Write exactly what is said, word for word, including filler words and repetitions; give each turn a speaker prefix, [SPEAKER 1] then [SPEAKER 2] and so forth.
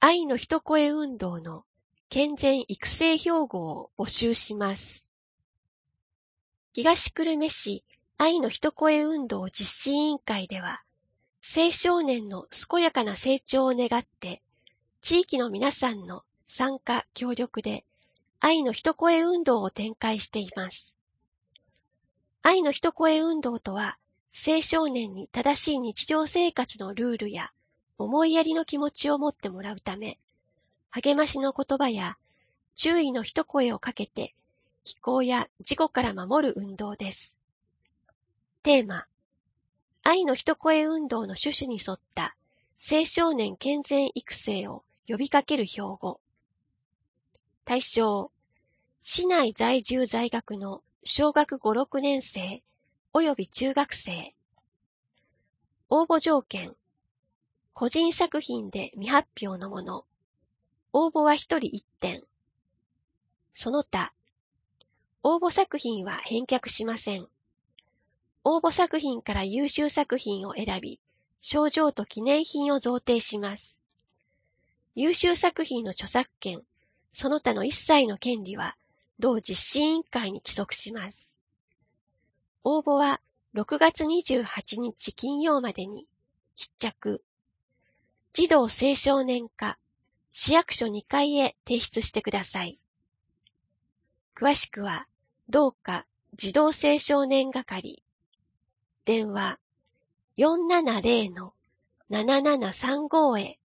[SPEAKER 1] 愛の一声運動の健全育成標語を募集します。東久留米市愛の一声運動実施委員会では、青少年の健やかな成長を願って、地域の皆さんの参加協力で愛の一声運動を展開しています。愛の一声運動とは、青少年に正しい日常生活のルールや思いやりの気持ちを持ってもらうため、励ましの言葉や注意の一声をかけて、非行や事故から守る運動です。テーマ、愛の一声運動の趣旨に沿った青少年健全育成を呼びかける標語。対象、市内在住在学の小学ご、ろくねん生及び中学生。応募条件、個人作品で未発表のもの。応募はひとりいってん。その他、応募作品は返却しません。応募作品から優秀作品を選び、賞状と記念品を贈呈します。優秀作品の著作権、その他の一切の権利は、同実施委員会に帰属します。応募はろくがつにじゅうはちにち金曜までに、必着。児童青少年課、市役所にかいへ提出してください。詳しくは、同課児童青少年係、電話 よんななぜろのななななさんご へ